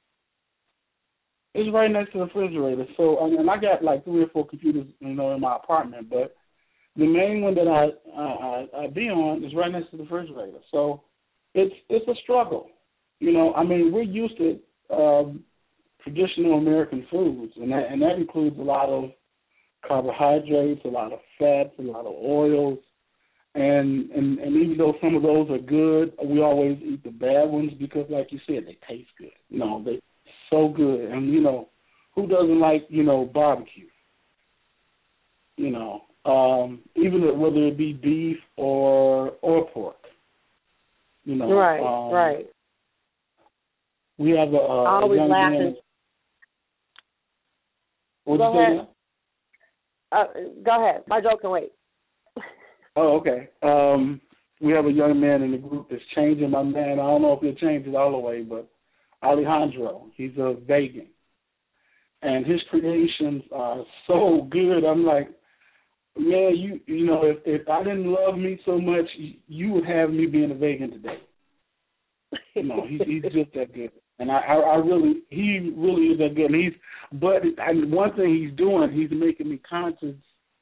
It's right next to the refrigerator. So, I mean, I got like three or four computers, you know, in my apartment, but the main one that I I, I be on is right next to the refrigerator. So, it's it's a struggle. You know, I mean, we're used to um, traditional American foods, and that and that includes a lot of carbohydrates, a lot of fats, a lot of oils. And, and and even though some of those are good, we always eat the bad ones because, like you said, they taste good. You know, they so good. And, you know, who doesn't like, you know, barbecue? You know, um, even whether it be beef or or pork. You know, Right, um, right. We have a, a I always young laugh man. and- What'd Go you say ahead. now? Uh, go ahead. My joke can wait. Oh, okay. Um, we have a young man in the group that's changing my man. I don't know if he'll change it all the way, but Alejandro, he's a vegan. And his creations are so good. I'm like, man, you you know, if, if I didn't love meat so much, you would have me being a vegan today. You know, he's, he's just that good. And I, I, I really, he really is that good. And he's, but I, one thing he's doing, he's making me conscious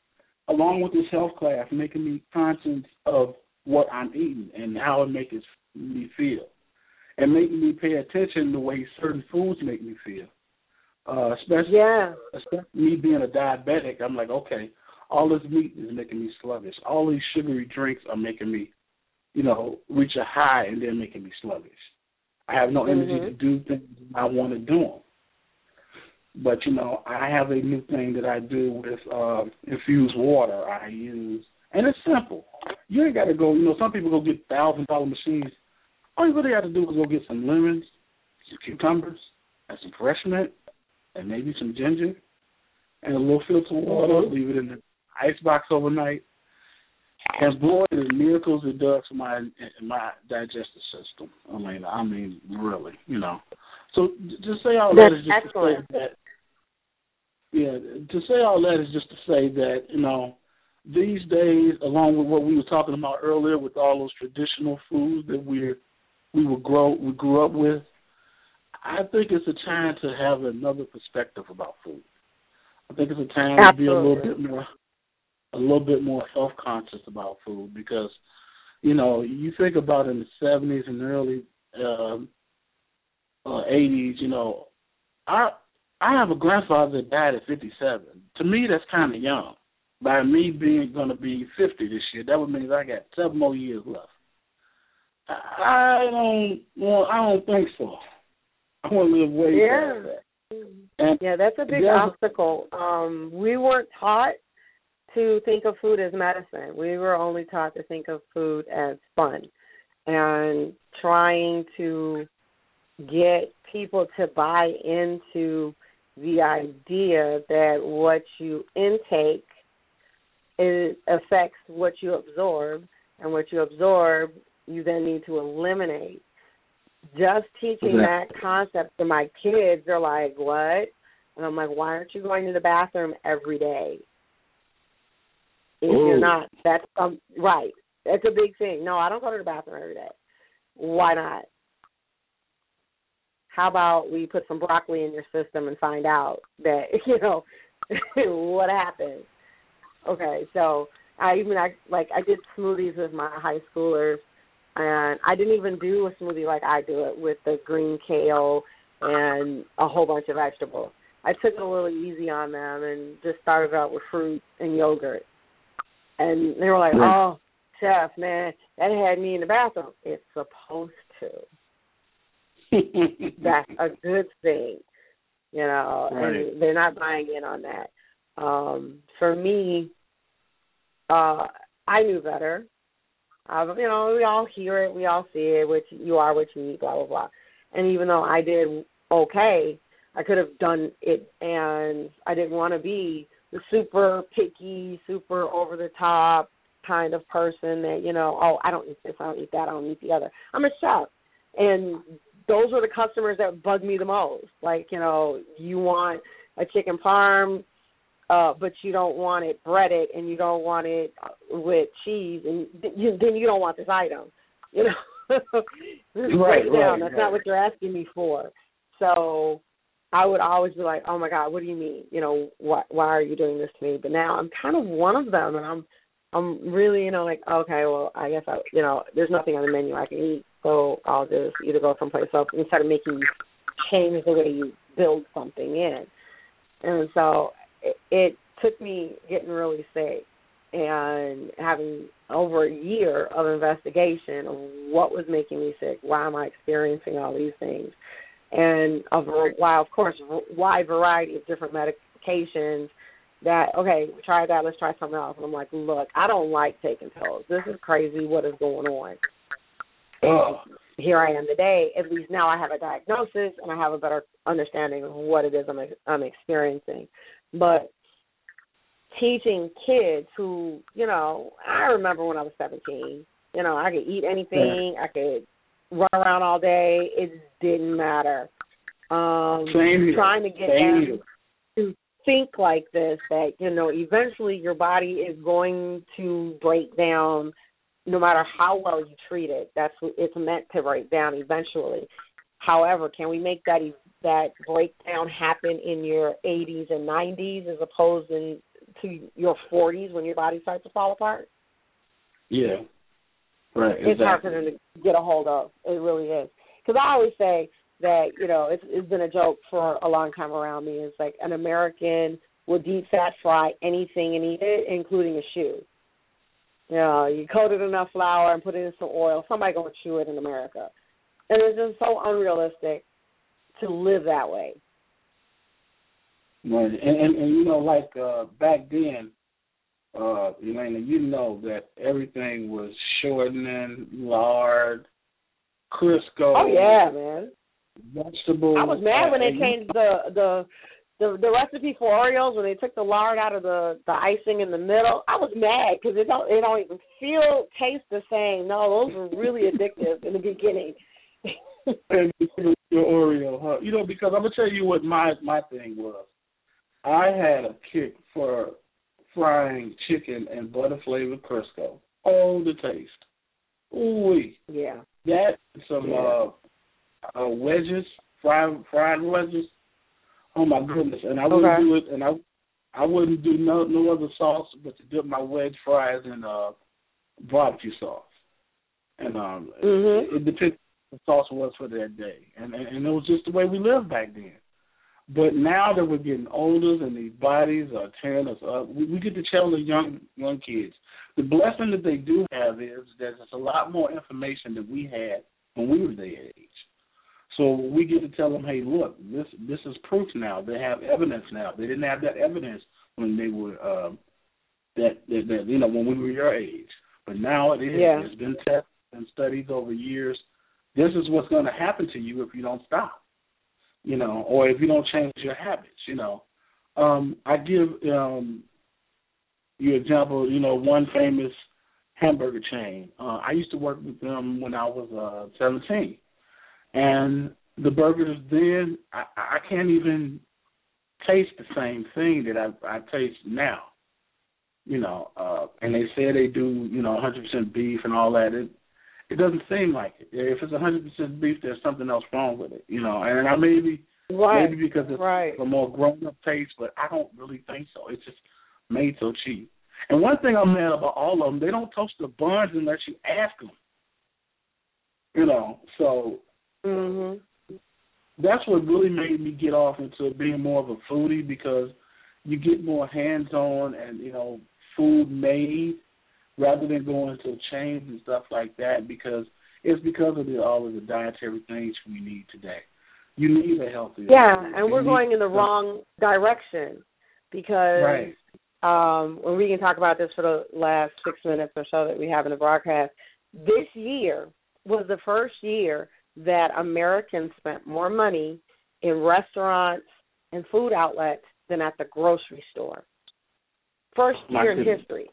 along with this health class, making me conscious of what I'm eating and how it makes me feel, and making me pay attention to the way certain foods make me feel. Uh, especially, yeah. especially me being a diabetic, I'm like, okay, all this meat is making me sluggish. All these sugary drinks are making me, you know, reach a high and then making me sluggish. I have no energy mm-hmm. to do things I want to do them. But, you know, I have a new thing that I do with uh, infused water I use. And it's simple. You ain't got to go, you know, some people go get one thousand dollars machines. All you really got to do is go get some lemons, some cucumbers, and some fresh mint, and maybe some ginger, and a little filtered water. Leave it in the ice box overnight. And boy, the miracles it does for my my digestive system. I mean, I mean, really, you know. So just say all That's that is just excellent. to say that. Yeah, to say all that is just to say that, you know, these days, along with what we were talking about earlier, with all those traditional foods that we we were grow we grew up with, I think it's a time to have another perspective about food. I think it's a time Absolutely. to be a little bit more a little bit more health conscious about food, because, you know, you think about in the seventies and early um, uh, eighties, you know, I I have a grandfather that died at fifty-seven. To me, that's kind of young. By me being going to be fifty this year, that would mean I got seven more years left. I don't well, I don't think so. I want to live way Yeah. past that. And yeah, that's a big there's- obstacle. Um, we weren't taught to think of food as medicine. We were only taught to think of food as fun, and trying to get people to buy into the idea that what you intake is, affects what you absorb, and what you absorb you then need to eliminate. Just teaching that concept to my kids, they're like, what? And I'm like, why aren't you going to the bathroom every day? If Ooh. you're not, that's um, right. That's a big thing. No, I don't go to the bathroom every day. Why not? How about we put some broccoli in your system and find out that, you know, what happens? Okay, so I even, I, like, I did smoothies with my high schoolers, and I didn't even do a smoothie like I do it with the green kale and a whole bunch of vegetables. I took it a little easy on them and just started out with fruit and yogurt. And they were like, oh, chef, man, that had me in the bathroom. It's supposed to. That's a good thing, you know, right. and they're not buying in on that. Um, for me, uh, I knew better. Uh, you know, we all hear it, we all see it, which you are what you eat, blah, blah, blah. And even though I did okay, I could have done it, and I didn't want to be the super picky, super over-the-top kind of person that, you know, oh, I don't eat this, I don't eat that, I don't eat the other. I'm a chef, and those were the customers that bugged me the most. Like, you know, you want a chicken parm, uh, but you don't want it breaded, and you don't want it with cheese, and you, then you don't want this item. You know, right, break down. right, That's right. not what you're asking me for. So I would always be like, oh my God, what do you mean? You know, why why are you doing this to me? But now I'm kind of one of them, and I'm I'm really, you know, like, okay, well, I guess I, you know, there's nothing on the menu I can eat, so I'll just either go someplace else instead of making you change the way you build something in. And so it, it took me getting really sick and having over a year of investigation of what was making me sick, why am I experiencing all these things, and a, while, of course, a wide variety of different medications that, okay, try that, let's try something else. And I'm like, look, I don't like taking pills. This is crazy. What is going on? And here I am today. At least now I have a diagnosis and I have a better understanding of what it is I'm, I'm experiencing. But teaching kids who, you know, I remember when I was seventeen, you know, I could eat anything. I could run around all day. It didn't matter. Um, Same here. Trying to get Same them to think like this, that, you know, eventually your body is going to break down no matter how well you treat it. That's it's meant to break down eventually. However, can we make that that breakdown happen in your eighties and nineties as opposed in, to your forties when your body starts to fall apart. Yeah. Right. It's exactly. hard for them to get a hold of. It really is. Because I always say that, you know, it's, it's been a joke for a long time around me. It's like an American will deep fat fry anything and eat it, including a shoe. You know, you coat it in enough flour and put it in some oil, somebody going to chew it in America. And it's just so unrealistic to live that way. Right. And, and, and you know, like uh, back then, uh, Elena, you know that everything was shortening, lard, Crisco. Oh, yeah, man. Vegetables. I was mad when they and, changed the, the the the recipe for Oreos when they took the lard out of the, the icing in the middle. I was mad because it don't, it don't even feel, taste the same. No, those were really addictive in the beginning. And your Oreo, huh? You know, because I'm going to tell you what my, my thing was. I had a kick for frying chicken and butter-flavored Crisco. Oh, the taste. Ooh-wee. Yeah. That, some yeah. uh, uh, wedges, fried, fried wedges. Oh, my goodness. And I okay. wouldn't do it, and I I wouldn't do no no other sauce but to dip my wedge fries in uh, barbecue sauce. And um, mm-hmm. it, it depends what the sauce was for that day. And, and, and it was just the way we lived back then. But now that we're getting older and these bodies are tearing us up, we, we get to tell the young young kids. The blessing that they do have is that there's a lot more information than we had when we were their age. So we get to tell them, hey, look, this this is proof now. They have evidence now. They didn't have that evidence when they were um, that, that, that you know when we were your age. But now it is. Yeah. It's been tested and studied over years. This is what's going to happen to you if you don't stop. You know, or if you don't change your habits, you know. Um, I give um, you an example, you know, one famous hamburger chain. Uh, I used to work with them when I was uh, seventeen. And the burgers then, I, I can't even taste the same thing that I, I taste now. You know, uh, and they say they do, you know, one hundred percent beef and all that. It, It doesn't seem like it. If it's one hundred percent beef, there's something else wrong with it, you know. And I maybe right. maybe because it's right. a more grown-up taste, but I don't really think so. It's just made so cheap. And one thing I'm mad about all of them, they don't toast the buns unless you ask them. You know, so mm-hmm. that's what really made me get off into being more of a foodie, because you get more hands-on and, you know, food made, rather than going to chains and stuff like that, because it's because of the, all of the dietary things we need today. You need a healthy Yeah, food. and you we're need, going in the wrong direction, because right. um, when we can talk about this for the last six minutes or so that we have in the broadcast, this year was the first year that Americans spent more money in restaurants and food outlets than at the grocery store. First year in history.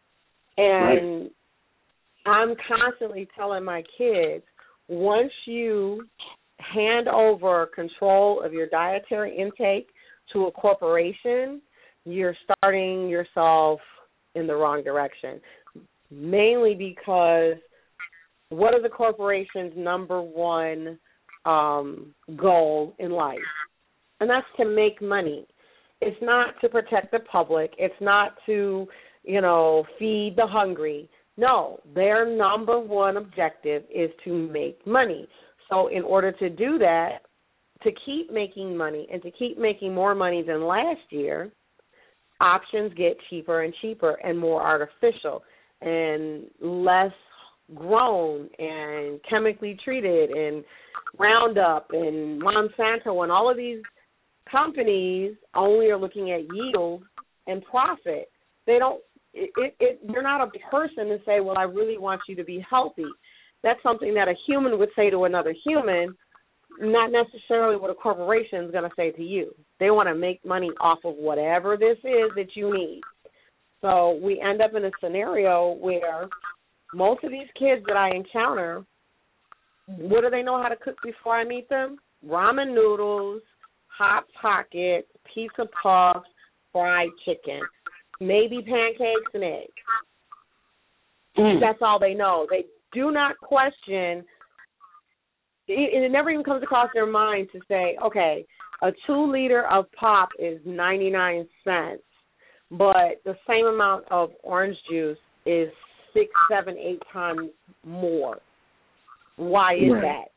And right. I'm constantly telling my kids, once you hand over control of your dietary intake to a corporation, you're starting yourself in the wrong direction. Mainly because what is a corporation's number one um, goal in life? And that's to make money. It's not to protect the public. It's not to, you know, feed the hungry. No, their number one objective is to make money. So in order to do that, to keep making money and to keep making more money than last year, options get cheaper and cheaper and more artificial and less grown and chemically treated, and Roundup and Monsanto and all of these companies only are looking at yield and profit. They don't. It, it, it, you're not a person to say, well, I really want you to be healthy. That's something that a human would say to another human, not necessarily what a corporation is going to say to you. They want to make money off of whatever this is that you need. So we end up in a scenario where most of these kids that I encounter, what do they know how to cook before I meet them? Ramen noodles, Hot Pockets, pizza puffs, fried chicken, maybe pancakes and eggs. Mm. That's all they know. They do not question, it, it never even comes across their mind to say, okay, a two liter of pop is ninety-nine cents. but the same amount of orange juice is six, seven, eight times more. Why is right. that?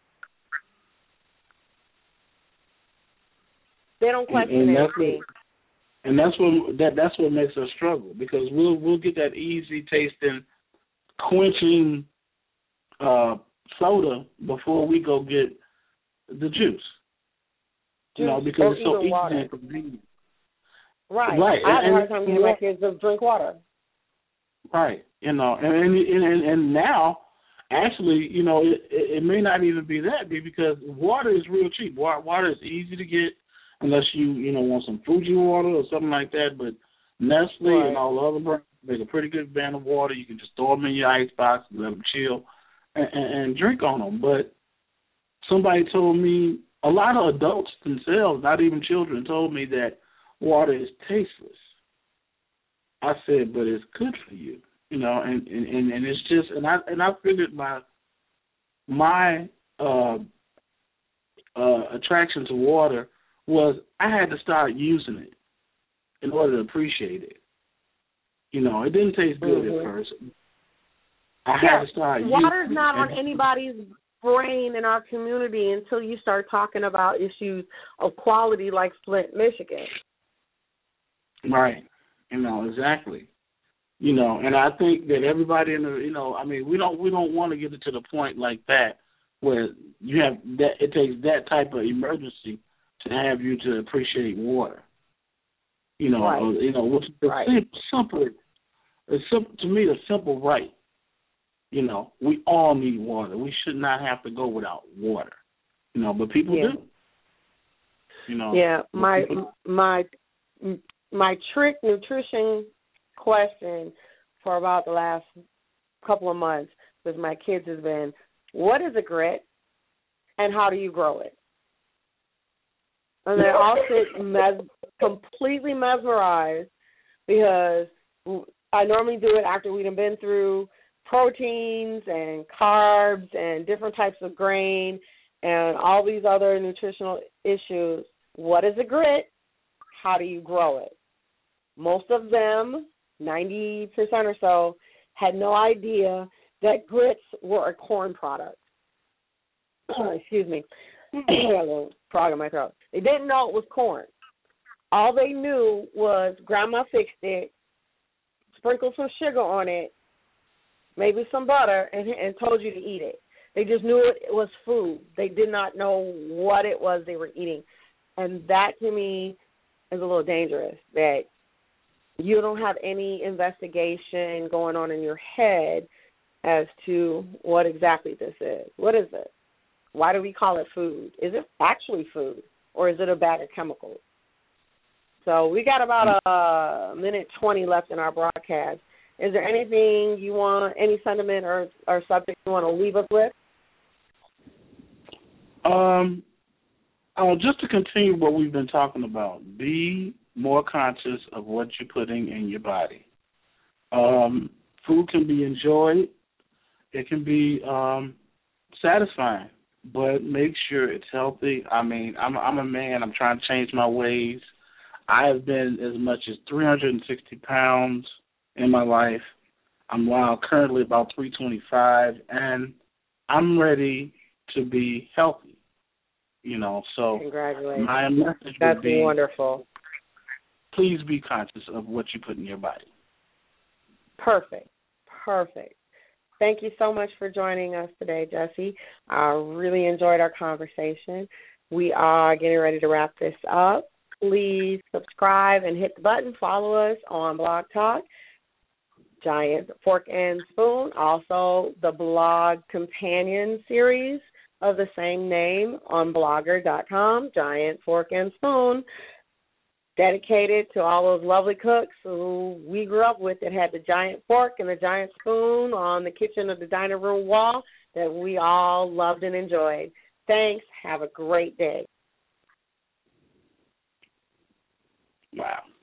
They don't question and, and anything. That's what, and that's what that that's what makes us struggle, because we'll we'll get that easy tasting, quenching uh, soda before we go get the juice. Juice you know, because or it's so easy water. and convenient. Right. Right. I have and, a hard time getting my kids to drink water. Right. You know, and and and, and now, actually, you know, it, it may not even be that big, because water is real cheap. Water, water is easy to get, unless you you know want some Fuji water or something like that. But Nestle right. and all the other brands make a pretty good brand of water. You can just throw them in your ice box and let them chill and, and, and drink on them. But somebody told me, a lot of adults themselves, not even children, told me that water is tasteless. I said, but it's good for you, you know, and, and, and it's just, and I and I figured my my uh, uh, attraction to water was I had to start using it in order to appreciate it. You know, it didn't taste good mm-hmm. at first. I yeah, had to start using water's it. not on anybody's brain in our community until you start talking about issues of quality like Flint, Michigan. Right. You know, exactly. You know, and I think that everybody in the, you know, I mean, we don't we don't want to get it to the point like that where you have that, it takes that type of emergency to have you to appreciate water. You know, right. or, you know, which is a right. simple, it's simple to me, a simple right. You know, we all need water. We should not have to go without water. You know, but people yeah. do. You know. Yeah, my people, my my trick nutrition question for about the last couple of months with my kids has been, what is a grit and how do you grow it? And they all sit mes- completely mesmerized, because I normally do it after we've been through proteins and carbs and different types of grain and all these other nutritional issues. What is a grit? How do you grow it? Most of them, ninety percent or so, had no idea that grits were a corn product. Excuse me. I got a little frog in my throat. They didn't know it was corn. All they knew was Grandma fixed it, sprinkled some sugar on it, maybe some butter, and, and told you to eat it. They just knew it was food. They did not know what it was they were eating. And that, to me, is a little dangerous, that you don't have any investigation going on in your head as to what exactly this is. What is it? Why do we call it food? Is it actually food, or is it a bag of chemicals? So we got about a minute twenty left in our broadcast. Is there anything you want, any sentiment or, or subject you want to leave us with? Um, oh, just to continue what we've been talking about, be more conscious of what you're putting in your body. Um, food can be enjoyed. It can be um, satisfying, but make sure it's healthy. I mean, I'm, I'm a man. I'm trying to change my ways. I have been as much as three hundred sixty pounds in my life. I'm now currently about three twenty-five, and I'm ready to be healthy. You know, so Congratulations. my message That's would be, wonderful. Please be conscious of what you put in your body. Perfect. Perfect. Thank you so much for joining us today, Jesse. I really enjoyed our conversation. We are getting ready to wrap this up. Please subscribe and hit the button. Follow us on Blog Talk, Giant Fork and Spoon, also the blog companion series of the same name on blogger dot com, Giant Fork and Spoon, dedicated to all those lovely cooks who we grew up with that had the giant fork and the giant spoon on the kitchen or the dining room wall that we all loved and enjoyed. Thanks. Have a great day. Wow.